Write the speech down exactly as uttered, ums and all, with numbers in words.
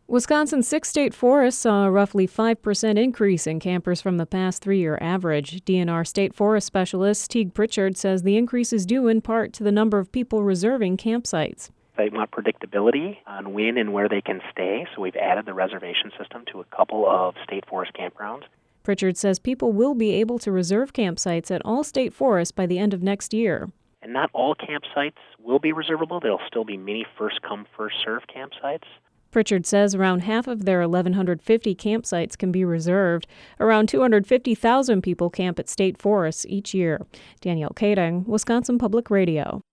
Wisconsin's six state forests saw a roughly five percent increase in campers from the past three-year average. D N R State Forest Specialist Teague Pritchard says the increase is due in part to the number of people reserving campsites. They want predictability on when and where they can stay, so we've added the reservation system to a couple of state forest campgrounds. Pritchard says people will be able to reserve campsites at all state forests by the end of next year. And not all campsites will be reservable. There'll still be many first-come, first-served campsites. Pritchard says around half of their eleven fifty campsites can be reserved. Around two hundred fifty thousand people camp at state forests each year. Danielle Kading, Wisconsin Public Radio.